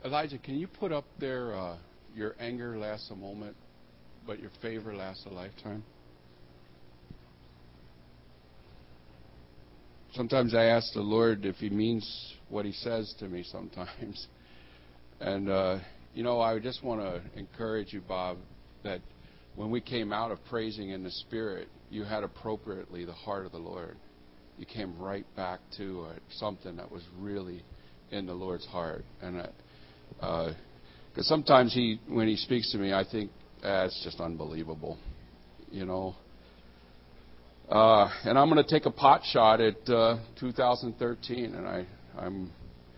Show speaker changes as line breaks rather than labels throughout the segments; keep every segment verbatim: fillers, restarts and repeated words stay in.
Elijah, can you put up there, uh, your anger lasts a moment, but your favor lasts a lifetime? Sometimes I ask the Lord if He means what He says to me sometimes. And, uh, you know, I just want to encourage you, Bob, that when we came out of praising in the Spirit, you had appropriately the heart of the Lord. You came right back to uh, something that was really in the Lord's heart. And because uh, sometimes He, when He speaks to me, I think, ah, it's just unbelievable, you know. Uh, and I'm going to take a pot shot at uh, two thousand thirteen, and I I'm,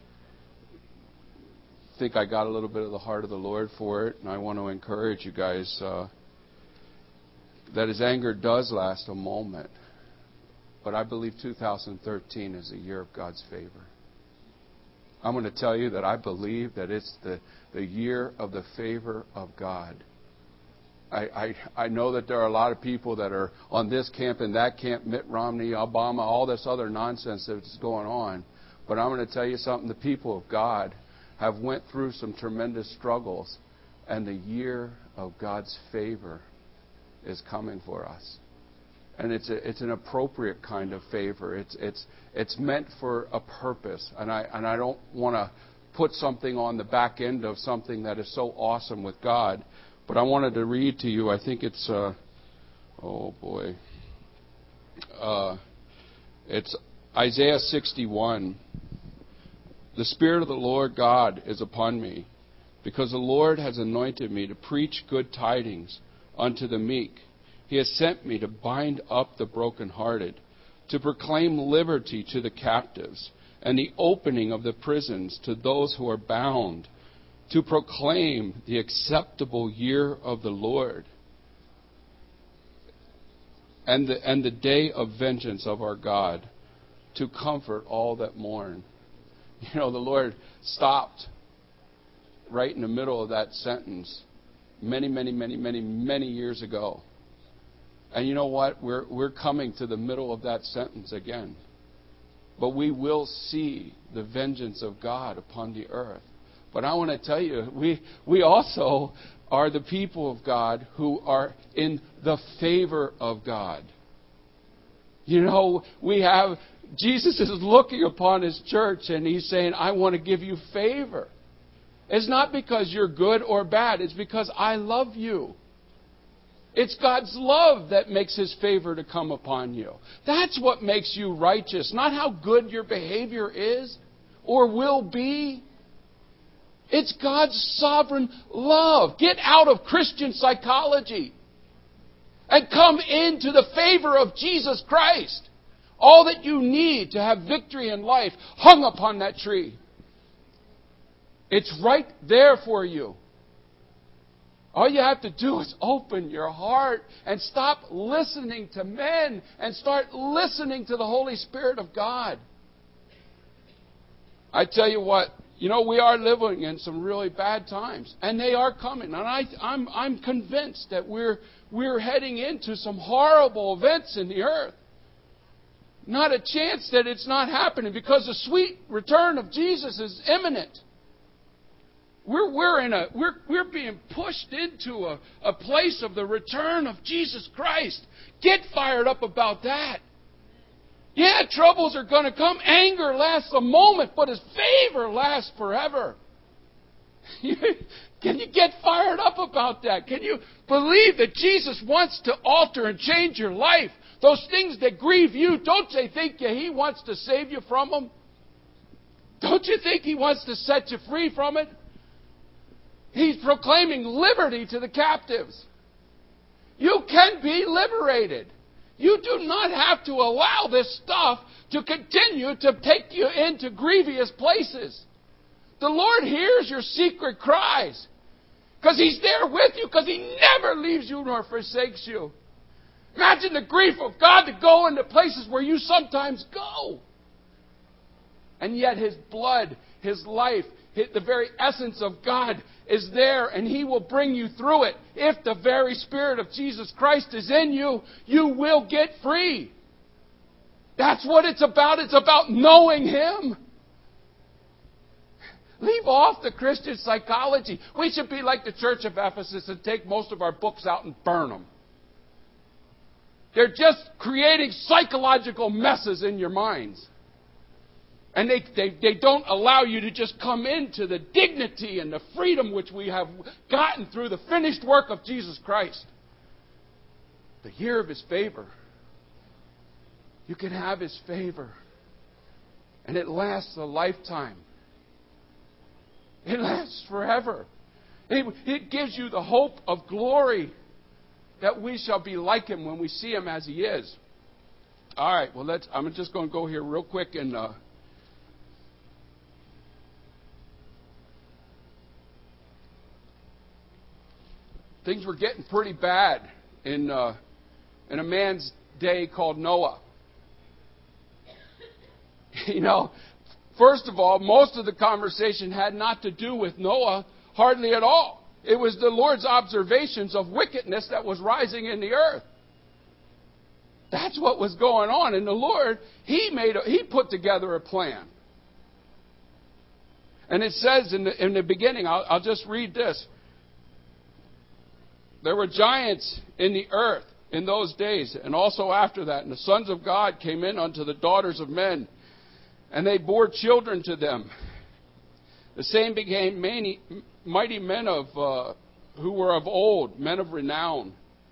think I got a little bit of the heart of the Lord for it, and I want to encourage you guys uh, that His anger does last a moment, but I believe two thousand thirteen is a year of God's favor. I'm going to tell you that I believe that it's the, the year of the favor of God. I, I, I know that there are a lot of people that are on this camp and that camp, Mitt Romney, Obama, all this other nonsense that's going on. But I'm going to tell you something. The people of God have went through some tremendous struggles, and the year of God's favor is coming for us. And it's a, it's an appropriate kind of favor. It's it's it's meant for a purpose. And I and I don't want to put something on the back end of something that is so awesome with God. But I wanted to read to you, I think it's, uh, oh boy, uh, it's Isaiah sixty-one. The Spirit of the Lord God is upon me, because the Lord has anointed me to preach good tidings unto the meek. He has sent me to bind up the brokenhearted, to proclaim liberty to the captives, and the opening of the prisons to those who are bound, to proclaim the acceptable year of the Lord and the, and the day of vengeance of our God, to comfort all that mourn. You know, the Lord stopped right in the middle of that sentence many, many, many, many, many years ago. And you know what? We're, we're coming to the middle of that sentence again. But we will see the vengeance of God upon the earth. But I want to tell you, we we also are the people of God who are in the favor of God. You know, we have, Jesus is looking upon His church and He's saying, I want to give you favor. It's not because you're good or bad. It's because I love you. It's God's love that makes His favor to come upon you. That's what makes you righteous, not how good your behavior is or will be. It's God's sovereign love. Get out of Christian psychology and come into the favor of Jesus Christ. All that you need to have victory in life hung upon that tree. It's right there for you. All you have to do is open your heart and stop listening to men and start listening to the Holy Spirit of God. I tell you what, you know, we are living in some really bad times, and they are coming. And I, I'm, I'm convinced that we're, we're heading into some horrible events in the earth. Not a chance that it's not happening, because the sweet return of Jesus is imminent. We're, we're, in a, we're, we're being pushed into a, a place of the return of Jesus Christ. Get fired up about that. Yeah, troubles are going to come. Anger lasts a moment, but His favor lasts forever. Can you get fired up about that? Can you believe that Jesus wants to alter and change your life? Those things that grieve you, don't you think He wants to save you from them? Don't you think He wants to set you free from it? He's proclaiming liberty to the captives. You can be liberated. You do not have to allow this stuff to continue to take you into grievous places. The Lord hears your secret cries, because He's there with you, because He never leaves you nor forsakes you. Imagine the grief of God to go into places where you sometimes go. And yet His blood, His life, the very essence of God is there, and He will bring you through it. If the very Spirit of Jesus Christ is in you, you will get free. That's what it's about. It's about knowing Him. Leave off the Christian psychology. We should be like the church of Ephesus and take most of our books out and burn them. They're just creating psychological messes in your minds. And they, they, they don't allow you to just come into the dignity and the freedom which we have gotten through the finished work of Jesus Christ. The year of His favor. You can have His favor. And it lasts a lifetime. It lasts forever. It, it gives you the hope of glory that we shall be like Him when we see Him as He is. All right, well, let's. I'm just going to go here real quick and... Uh, Things were getting pretty bad in uh, in a man's day called Noah. You know, first of all, most of the conversation had not to do with Noah, hardly at all. It was the Lord's observations of wickedness that was rising in the earth. That's what was going on. And the Lord, He made, a, He put together a plan. And it says in the in the beginning, I'll, I'll just read this. There were giants in the earth in those days, and also after that. And the sons of God came in unto the daughters of men, and they bore children to them. The same became many, mighty men of uh, who were of old, men of renown.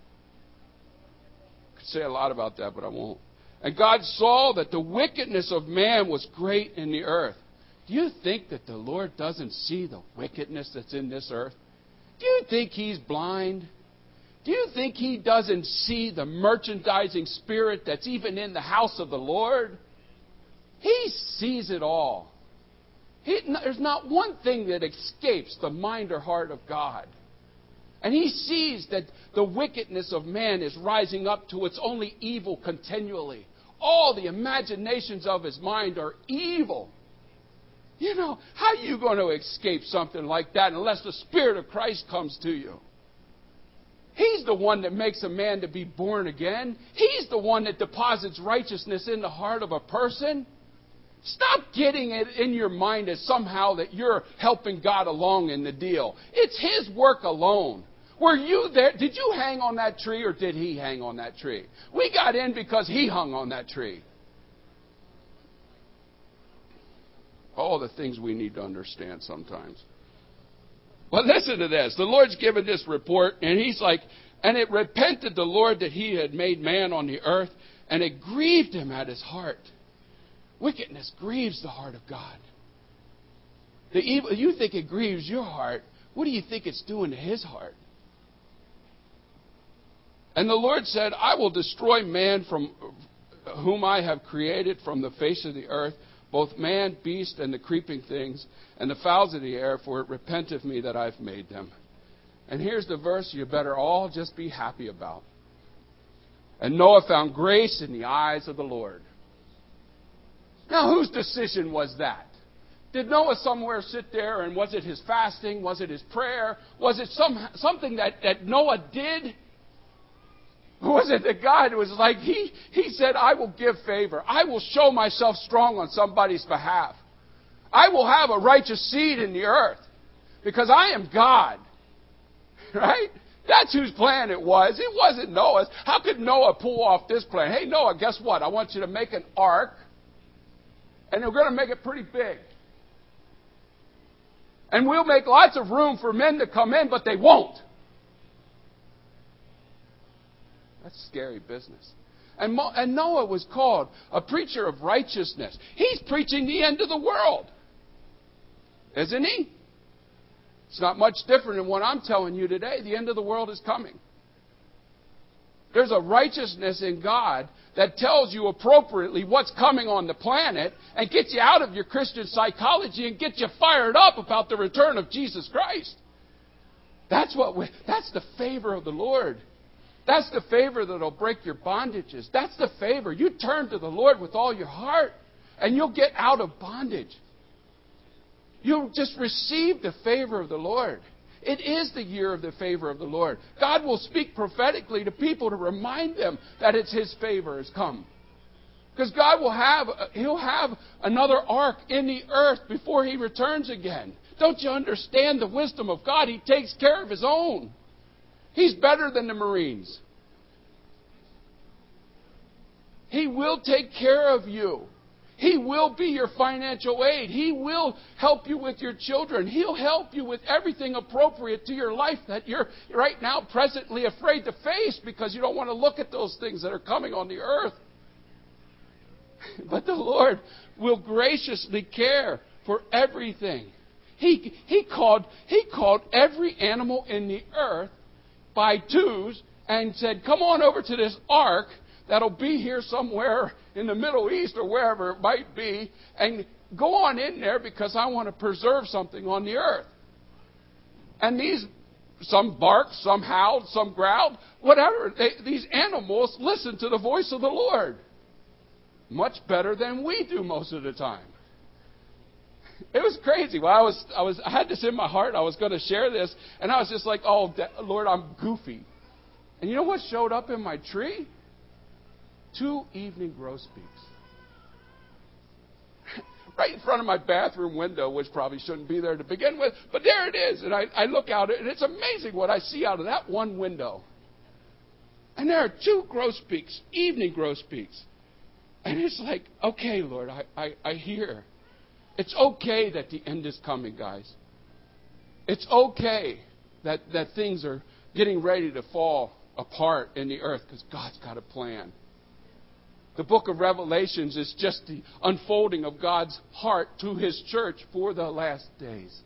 I could say a lot about that, but I won't. And God saw that the wickedness of man was great in the earth. Do you think that the Lord doesn't see the wickedness that's in this earth? Do you think He's blind? Do you think He doesn't see the merchandising spirit that's even in the house of the Lord? He sees it all. He, there's not one thing that escapes the mind or heart of God. And He sees that the wickedness of man is rising up to its only evil continually. All the imaginations of his mind are evil. You know, how are you going to escape something like that unless the Spirit of Christ comes to you? He's the one that makes a man to be born again. He's the one that deposits righteousness in the heart of a person. Stop getting it in your mind as somehow that you're helping God along in the deal. It's His work alone. Were you there? Did you hang on that tree or did He hang on that tree? We got in because He hung on that tree. All the things we need to understand sometimes. But listen to this. The Lord's given this report, and He's like, and it repented the Lord that He had made man on the earth, and it grieved Him at His heart. Wickedness grieves the heart of God. The evil, you think it grieves your heart. What do you think it's doing to His heart? And the Lord said, I will destroy man from whom I have created from the face of the earth, both man, beast, and the creeping things, and the fowls of the air, for it repenteth me that I've made them. And here's the verse you better all just be happy about. And Noah found grace in the eyes of the Lord. Now, whose decision was that? Did Noah somewhere sit there, and was it his fasting? Was it his prayer? Was it some something that, that Noah did? Was it that God was like, he, he said, I will give favor. I will show myself strong on somebody's behalf. I will have a righteous seed in the earth because I am God. Right? That's whose plan it was. It wasn't Noah's. How could Noah pull off this plan? Hey, Noah, guess what? I want you to make an ark, and we're going to make it pretty big. And we'll make lots of room for men to come in, but they won't. That's scary business. And, Mo- and Noah was called a preacher of righteousness. He's preaching the end of the world. Isn't he? It's not much different than what I'm telling you today. The end of the world is coming. There's a righteousness in God that tells you appropriately what's coming on the planet and gets you out of your Christian psychology and gets you fired up about the return of Jesus Christ. That's what we, that's the favor of the Lord. That's the favor that will break your bondages. That's the favor. You turn to the Lord with all your heart, and you'll get out of bondage. You'll just receive the favor of the Lord. It is the year of the favor of the Lord. God will speak prophetically to people to remind them that it's His favor has come. Because God will have, He'll have another ark in the earth before He returns again. Don't you understand the wisdom of God? He takes care of His own. He's better than the Marines. He will take care of you. He will be your financial aid. He will help you with your children. He'll help you with everything appropriate to your life that you're right now presently afraid to face because you don't want to look at those things that are coming on the earth. But the Lord will graciously care for everything. He, he, called, he called every animal in the earth by twos and said, come on over to this ark that'll be here somewhere in the Middle East or wherever it might be, and go on in there because I want to preserve something on the earth. And these, some barked, some howled, some growled, whatever. They, these animals listen to the voice of the Lord much better than we do most of the time. It was crazy. Well, I was, I was, I had this in my heart. I was going to share this, and I was just like, "Oh, Lord, I'm goofy." And you know what showed up in my tree? Two evening grosbeaks. Right in front of my bathroom window, which probably shouldn't be there to begin with, but there it is. And I, I look out, and it's amazing what I see out of that one window. And there are two grosbeaks, evening grosbeaks. And it's like, okay, Lord, I, I, I hear. It's okay that the end is coming, guys. It's okay that, that things are getting ready to fall apart in the earth because God's got a plan. The book of Revelations is just the unfolding of God's heart to His church for the last days.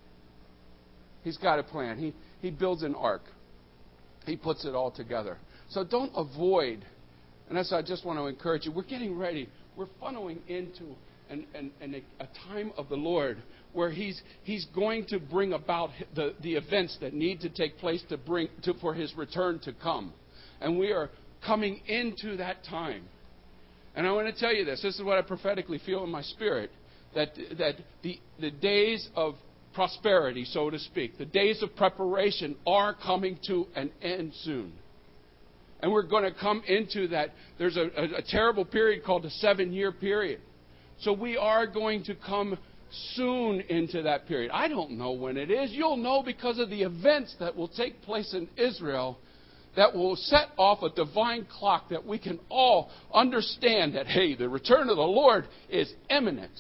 He's got a plan. He, he builds an ark. He puts it all together. So don't avoid, and that's I just want to encourage you, we're getting ready. We're funneling into an, an, an, a time of the Lord where He's, he's going to bring about the, the events that need to take place to bring to, for His return to come. And we are coming into that time. And I want to tell you this. This is what I prophetically feel in my spirit. That, that the, the days of prosperity, so to speak, the days of preparation are coming to an end soon. And we're going to come into that. There's a, a, a terrible period called the seven-year period. So we are going to come soon into that period. I don't know when it is. You'll know because of the events that will take place in Israel that will set off a divine clock that we can all understand that, hey, the return of the Lord is imminent.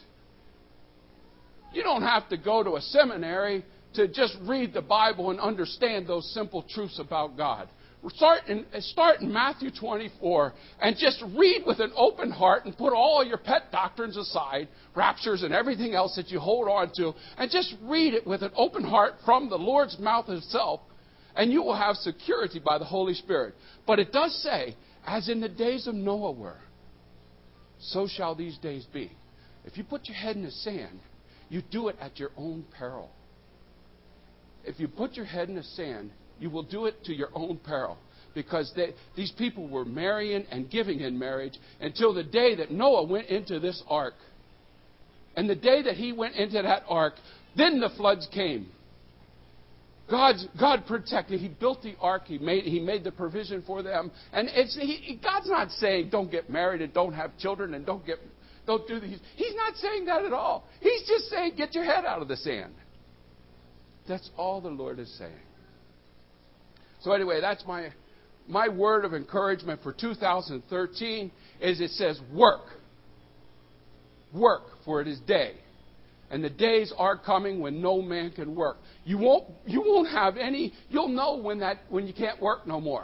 You don't have to go to a seminary to just read the Bible and understand those simple truths about God. Start in, start in Matthew twenty-four and just read with an open heart and put all your pet doctrines aside, raptures and everything else that you hold on to, and just read it with an open heart from the Lord's mouth Himself, and you will have security by the Holy Spirit. But it does say, as in the days of Noah were, so shall these days be. If you put your head in the sand, you do it at your own peril. If you put your head in the sand, you will do it to your own peril. Because they, these people were marrying and giving in marriage until the day that Noah went into this ark. And the day that he went into that ark, then the floods came. God's, God protected. He built the ark. He made, he made the provision for them. And it's, he, God's not saying don't get married and don't have children and don't, get, don't do these. He's not saying that at all. He's just saying get your head out of the sand. That's all the Lord is saying. So anyway, that's my my word of encouragement for two thousand thirteen is it says work. Work, for it is day. And the days are coming when no man can work. You won't you won't have any you'll know when that when you can't work no more.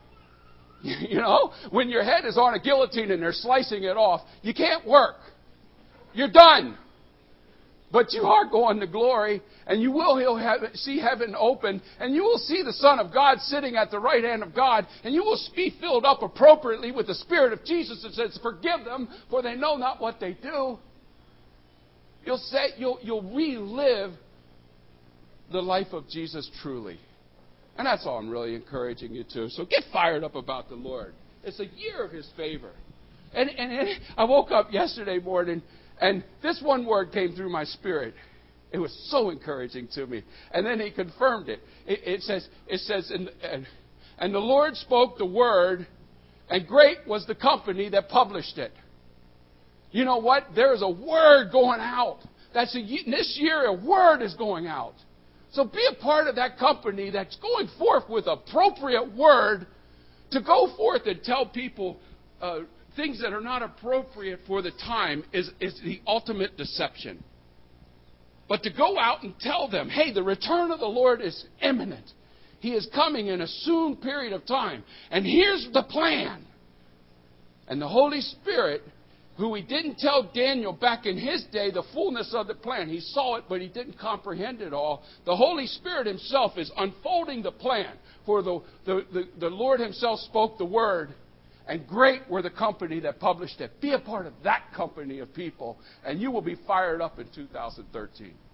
You know? When your head is on a guillotine and they're slicing it off, you can't work. You're done. But you are going to glory, and you will have, see heaven open, and you will see the Son of God sitting at the right hand of God, and you will be filled up appropriately with the Spirit of Jesus that says, forgive them, for they know not what they do. You'll say, you'll, you'll relive the life of Jesus truly. And that's all I'm really encouraging you to. So get fired up about the Lord. It's a year of His favor. And, and, and I woke up yesterday morning, and this one word came through my spirit. It was so encouraging to me. And then He confirmed it. It, it says, it says, and, and, and the Lord spoke the word, and great was the company that published it. You know what? There is a word going out. That's a, this year a word is going out. So be a part of that company that's going forth with appropriate word to go forth and tell people uh, things that are not appropriate for the time is, is the ultimate deception. But to go out and tell them, hey, the return of the Lord is imminent. He is coming in a soon period of time. And here's the plan. And the Holy Spirit, who he didn't tell Daniel back in his day the fullness of the plan. He saw it, but he didn't comprehend it all. The Holy Spirit himself is unfolding the plan. For the, the, the, the Lord himself spoke the word, and great were the company that published it. Be a part of that company of people, and you will be fired up in two thousand thirteen.